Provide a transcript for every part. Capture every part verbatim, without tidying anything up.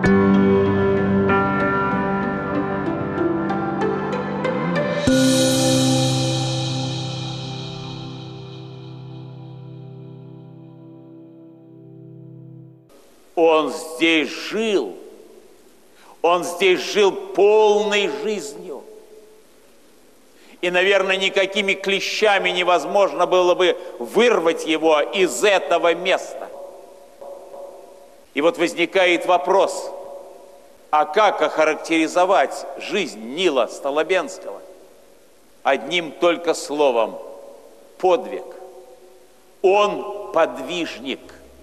Он здесь жил, он здесь жил полной жизнью. И, наверное, никакими клещами невозможно было бы вырвать его из этого места. И вот возникает вопрос, а как охарактеризовать жизнь Нила Столобенского? Одним только словом – подвиг. Он подвижник.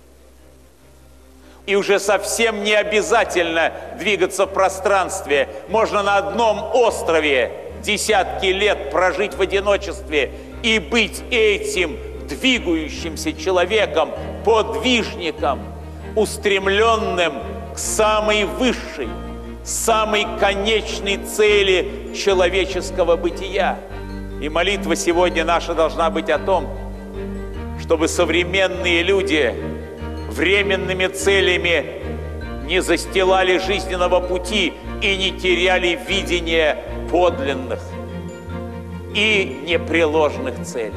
И уже совсем не обязательно двигаться в пространстве. Можно на одном острове десятки лет прожить в одиночестве и быть этим двигающимся человеком, подвижником, устремленным к самой высшей, самой конечной цели человеческого бытия. И молитва сегодня наша должна быть о том, чтобы современные люди временными целями не застилали жизненного пути и не теряли видение подлинных и непреложных целей.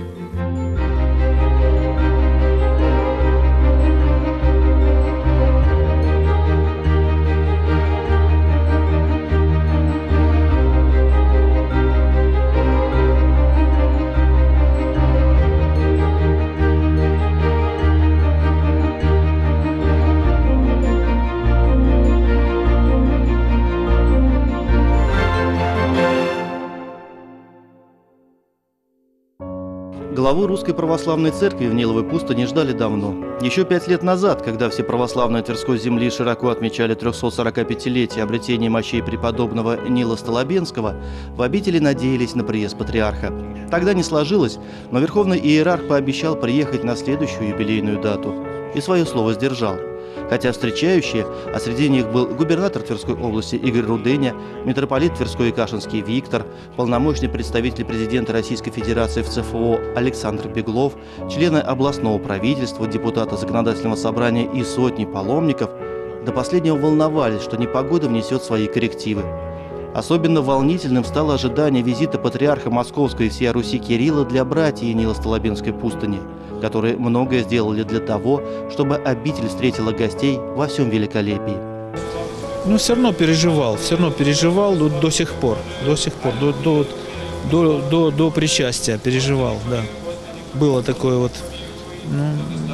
Главу Русской Православной Церкви в Ниловой пустыне ждали давно. Еще пять лет назад, когда все православные Тверской земли широко отмечали трехсотсорокапятилетие обретения мощей преподобного Нила Столобенского, в обители надеялись на приезд патриарха. Тогда не сложилось, но верховный иерарх пообещал приехать на следующую юбилейную дату. И свое слово сдержал. Хотя встречающие, а среди них был губернатор Тверской области Игорь Руденя, митрополит Тверской и Кашинский Виктор, полномочный представитель президента Российской Федерации в ЦФО Александр Беглов, члены областного правительства, депутаты Законодательного собрания и сотни паломников, до последнего волновались, что непогода внесет свои коррективы. Особенно волнительным стало ожидание визита патриарха Московской и всея Руси Кирилла для братьев Нила Столобенской пустыни, которые многое сделали для того, чтобы обитель встретила гостей во всем великолепии. Ну, все равно переживал, все равно переживал до, до сих пор, до сих пор, до, до, до, до, до причастия переживал, да. Было такое вот, ну,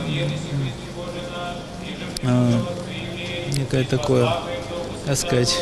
а, некое такое, так сказать,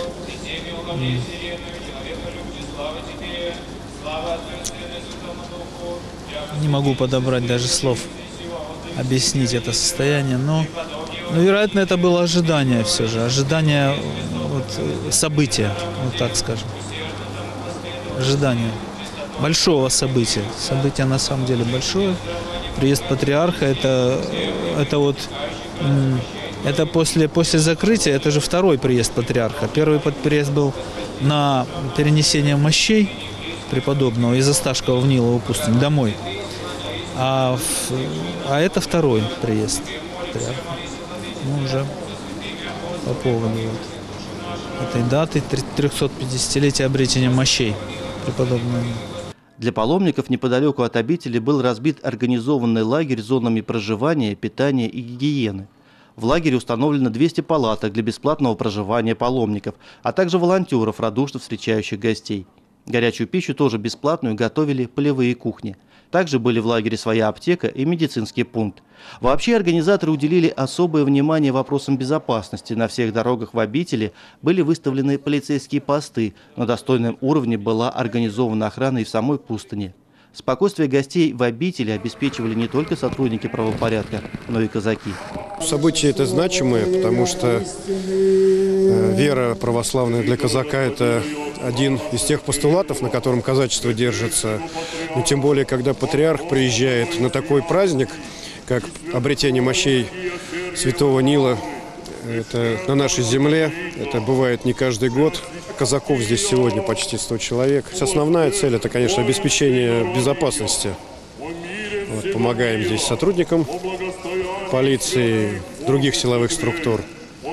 не могу подобрать даже слов, объяснить это состояние, но, но вероятно, это было ожидание все же, ожидание вот, события, вот так скажем, ожидание большого события. Событие на самом деле большое. Приезд патриарха, это, это вот, это после, после закрытия, это же второй приезд патриарха. Первый приезд был на перенесение мощей преподобного из Осташкова в Нилову пустыню домой. А, а это второй приезд патриарха. Ну, уже по поводу вот этой даты трехсотпятидесятилетия обретения мощей преподобного. Для паломников неподалеку от обители был разбит организованный лагерь с зонами проживания, питания и гигиены. В лагере установлено двести палаток для бесплатного проживания паломников, а также волонтеров, радушно встречающих гостей. Горячую пищу тоже бесплатную готовили полевые кухни. Также были в лагере своя аптека и медицинский пункт. Вообще организаторы уделили особое внимание вопросам безопасности. На всех дорогах в обители были выставлены полицейские посты. На достойном уровне была организована охрана и в самой пустыне. Спокойствие гостей в обители обеспечивали не только сотрудники правопорядка, но и казаки. Событие это значимое, потому что вера православная для казака – это один из тех постулатов, на котором казачество держится. Но тем более, когда патриарх приезжает на такой праздник, как обретение мощей Святого Нила, это на нашей земле, это бывает не каждый год. Казаков здесь сегодня почти сто человек. Основная цель – это, конечно, обеспечение безопасности. Вот, помогаем здесь сотрудникам полиции, других силовых структур.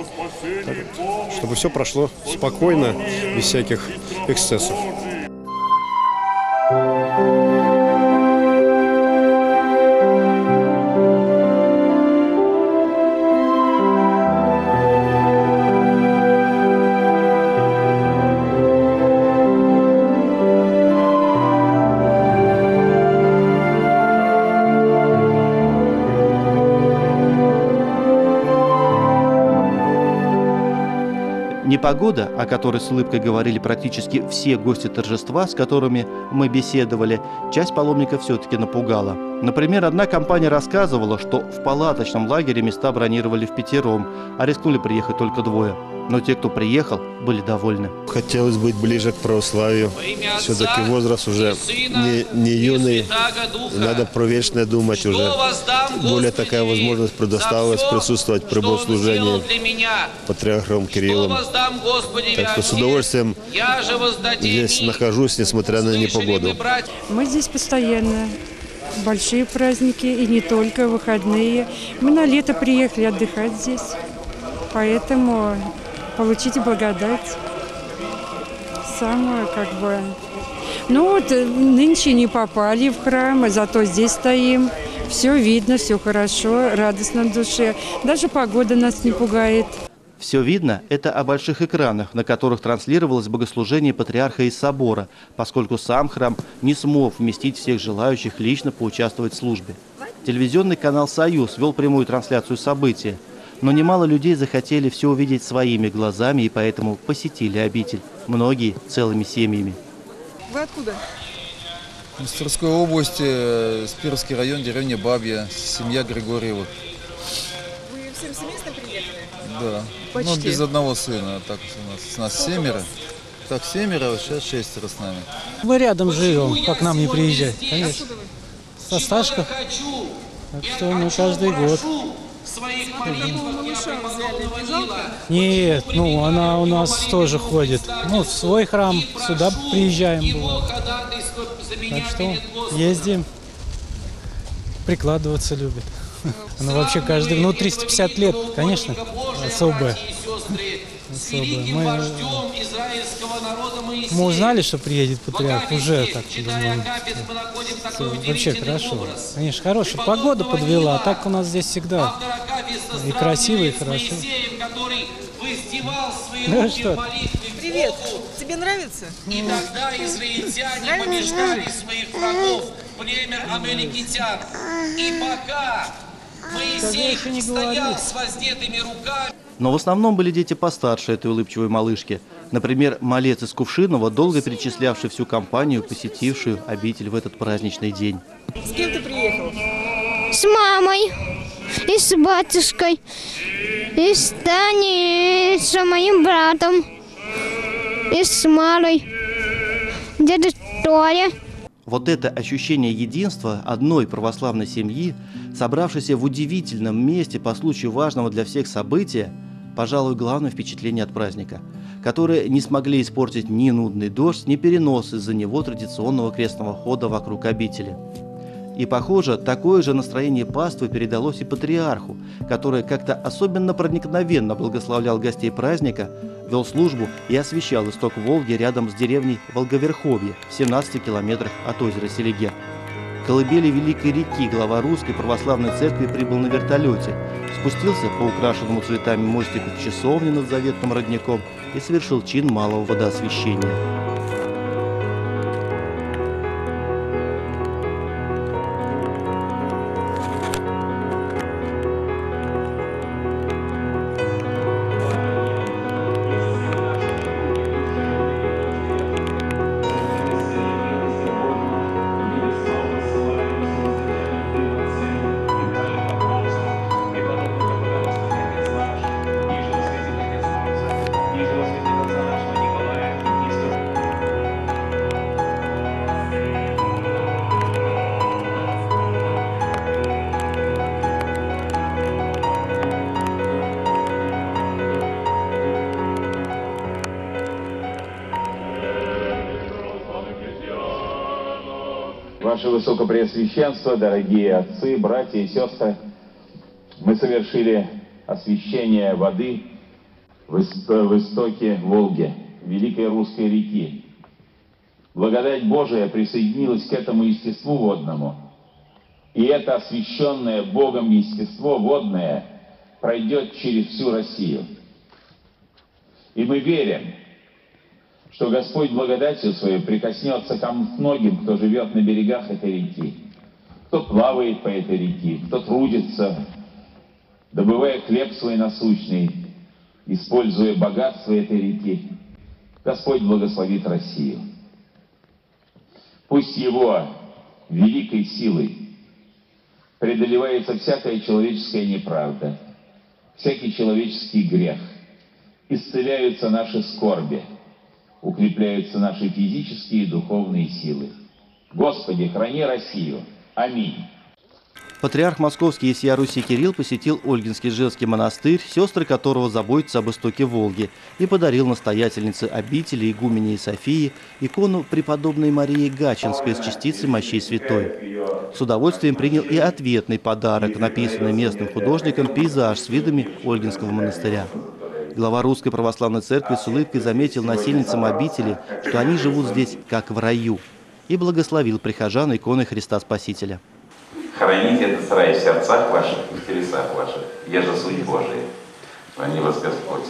Так, чтобы все прошло спокойно, без всяких эксцессов. Непогода, о которой с улыбкой говорили практически все гости торжества, с которыми мы беседовали, часть паломников все-таки напугала. Например, одна компания рассказывала, что в палаточном лагере места бронировали впятером, а рискнули приехать только двое. Но те, кто приехал, были довольны. Хотелось быть ближе к православию. Все-таки возраст уже не, не юный. Надо про вечное думать уже. Более такая возможность предоставилась присутствовать при богослужении патриархом Кириллом. Так что с удовольствием здесь нахожусь, несмотря на непогоду. Мы здесь постоянно. Большие праздники и не только, выходные. Мы на лето приехали отдыхать здесь. Поэтому получите благодать. Самое как бы... Ну вот нынче не попали в храм, а зато здесь стоим. Все видно, все хорошо, радостно в душе. Даже погода нас не пугает. Все видно – это о больших экранах, на которых транслировалось богослужение патриарха из собора, поскольку сам храм не смог вместить всех желающих лично поучаствовать в службе. Телевизионный канал «Союз» вел прямую трансляцию события, но немало людей захотели все увидеть своими глазами и поэтому посетили обитель. Многие целыми семьями. Вы откуда? Из Тверской области, Спирский район, деревня Бабья, семья Григорьева. Вы всем семейством приехали? Да. Почти. Ну, без одного сына. Так у нас, у нас семеро. Вас? Так, семеро, а сейчас шестеро с нами. Мы рядом живем, как нам не приезжать. Конечно. Откуда вы? Со Сташков. Так что мы каждый год. Такого малыша взяли, не жалко? Нет, ну она у нас тоже ходит. Ну, в свой храм сюда приезжаем было. Так что ездим. Прикладываться любит. Она вообще каждый, ну, триста пятьдесят лет, конечно, особая. Особая. Мы, мы узнали, что приедет патриарх, уже так думаю. Вообще хорошо. Конечно, хорошая погода подвела, а так у нас здесь всегда и красиво, и хорошо. Ну что? Привет. Тебе нравится? И тогда израильтяне побеждали своих врагов, племя амаликитян. И пока Моисей стоял с воздетыми руками. Но в основном были дети постарше этой улыбчивой малышки. Например, малец из Кувшинова, долго перечислявший всю компанию, посетившую обитель в этот праздничный день. С кем ты приехал? С мамой, и с батюшкой, и с Таней, и с моим братом, и с Марой, дядя Толя. Вот это ощущение единства одной православной семьи, собравшейся в удивительном месте по случаю важного для всех события, пожалуй, главное впечатление от праздника, которое не смогли испортить ни нудный дождь, ни перенос из-за него традиционного крестного хода вокруг обители. И, похоже, такое же настроение паствы передалось и патриарху, который как-то особенно проникновенно благословлял гостей праздника, вел службу и освещал исток Волги рядом с деревней Волговерховье в семнадцати километрах от озера Селигер. К колыбели Великой реки глава Русской Православной Церкви прибыл на вертолете, спустился по украшенному цветами мостику к часовне над заветным родником и совершил чин малого водоосвящения. Ваше Высокопреосвященство, дорогие отцы, братья и сестры, мы совершили освящение воды в ист- в истоке Волги, великой русской реки. Благодать Божия присоединилась к этому естеству водному. И это освященное Богом естество водное пройдет через всю Россию. И мы верим, что Господь благодатью Своей прикоснется к многим, кто живет на берегах этой реки, кто плавает по этой реке, кто трудится, добывая хлеб свой насущный, используя богатство этой реки. Господь благословит Россию. Пусть Его великой силой преодолевается всякая человеческая неправда, всякий человеческий грех, исцеляются наши скорби, укрепляются наши физические и духовные силы. Господи, храни Россию. Аминь. Патриарх Московский и всея Руси Кирилл посетил Ольгинский женский монастырь, сестры которого заботятся об истоке Волги, и подарил настоятельнице обители игумене Софии икону преподобной Марии Гачинской с частицей мощей святой. С удовольствием принял и ответный подарок, написанный местным художником пейзаж с видами Ольгинского монастыря. Глава Русской Православной Церкви с улыбкой заметил насельницам обители, что они живут здесь как в раю, и благословил прихожан иконой Христа Спасителя. Храните этот рай в сердцах ваших и в телесах ваших, я же суть Божия. Храни вас Господь.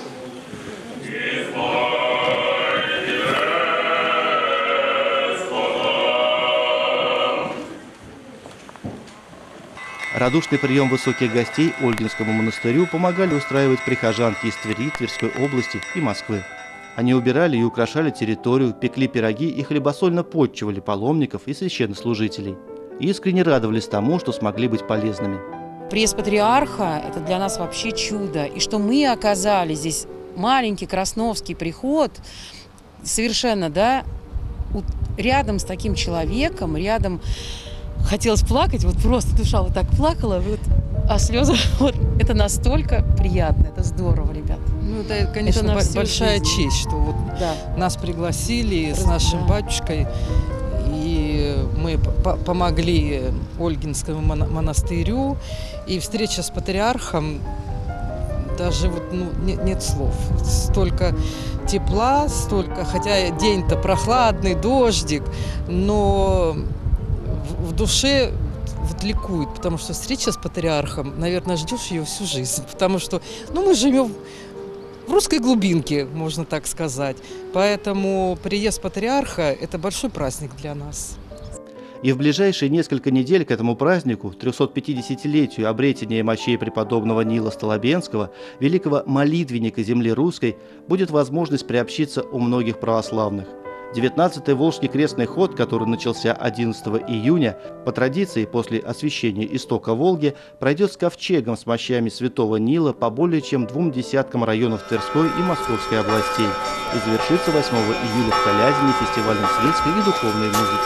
Радушный прием высоких гостей Ольгинскому монастырю помогали устраивать прихожанки из Твери, Тверской области и Москвы. Они убирали и украшали территорию, пекли пироги и хлебосольно подчивали паломников и священнослужителей. И искренне радовались тому, что смогли быть полезными. Приезд патриарха – это для нас вообще чудо. И что мы оказались здесь, маленький Красновский приход, совершенно, да, рядом с таким человеком, рядом хотелось плакать, вот просто душа вот так плакала, вот, а слезы, вот, это настолько приятно, это здорово, ребят. Ну, это, конечно, это большая жизнь. честь, что вот да. нас пригласили Просто, с нашим да. батюшкой, и мы помогли Ольгинскому монастырю, и встреча с патриархом, даже вот, ну, нет, нет слов. Столько тепла, столько, хотя день-то прохладный, дождик, но в, в душе вот ликует, потому что встреча с патриархом, наверное, ждешь ее всю жизнь, потому что, ну, мы живем в русской глубинке, можно так сказать. Поэтому приезд патриарха – это большой праздник для нас. И в ближайшие несколько недель к этому празднику, трехсотпятидесятилетию обретения мощей преподобного Нила Столобенского, великого молитвенника земли русской, будет возможность приобщиться у многих православных. девятнадцатый Волжский крестный ход, который начался одиннадцатого июня, по традиции после освящения истока Волги, пройдет с ковчегом с мощами святого Нила по более чем двум десяткам районов Тверской и Московской областей и завершится восьмого июля в Калязине фестивалем светской и духовной музыки.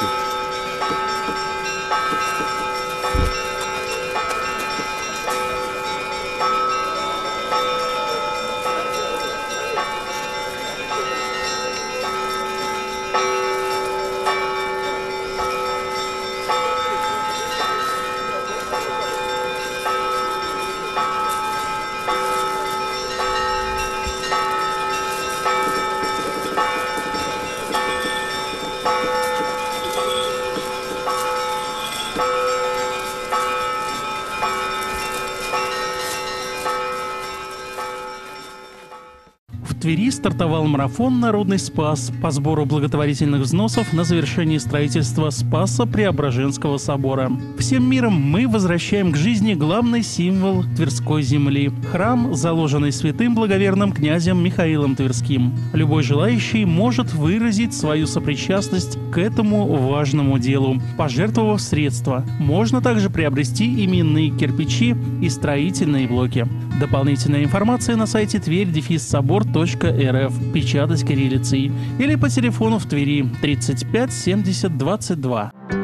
В Твери стартовал марафон «Народный спас» по сбору благотворительных взносов на завершение строительства Спасо-Преображенского собора. Всем миром мы возвращаем к жизни главный символ Тверской земли – храм, заложенный святым благоверным князем Михаилом Тверским. Любой желающий может выразить свою сопричастность к этому важному делу, пожертвовав средства. Можно также приобрести именные кирпичи и строительные блоки. Дополнительная информация на сайте тверь дефис собор точка эр эф, печатать кириллицей, или по телефону в Твери тридцать пять семьдесят двадцать два.